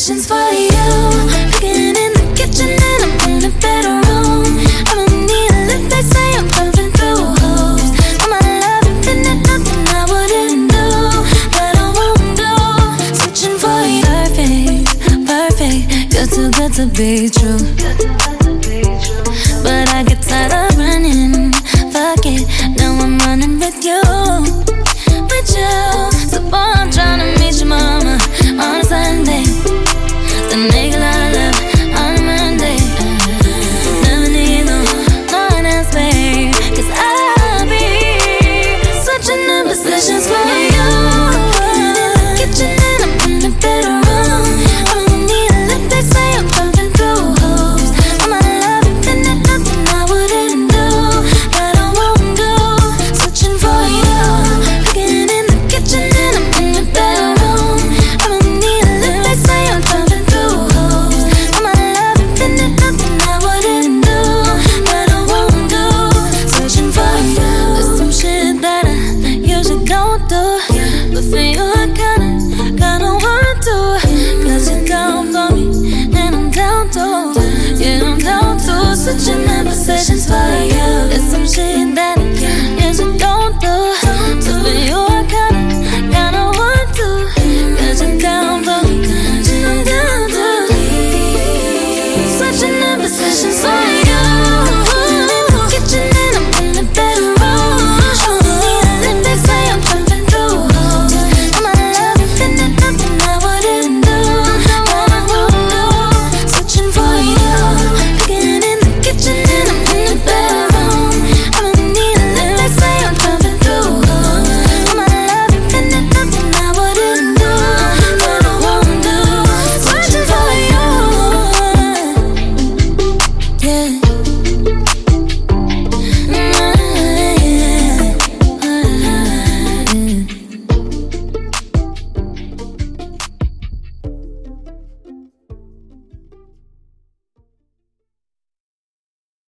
positions for you. Cooking in the kitchen and I'm in the bedroom. I don't need a lift, they say I'm pumping through holes. All my love infinite, nothing I wouldn't do, that I won't do. Searching for you, perfect, you're too good to be true. But I get tired of running, fuck it, now I'm running with you. With you, so boy I'm tryna meet your mama on a Sunday, the nigga I love on a Monday. Never need no one else, babe, 'cause I'll be switching the positions for you. In the kitchen and I'm in the bedroom. I don't need a lift, they say I'm pumping through holes. All my love infinite, nothing I wouldn't do, that I won't do. Switching for you. Cooking in the kitchen and I'm in the bedroom. I don't need a lift, they say I'm pumping through holes. All my love infinite, nothing I wouldn't do, that I won't do. Searching for you. There's some shit that I usually don't do, but for you I kinda want to. 'Cause you're down for me and I'm down to, yeah I'm down to. Switching the position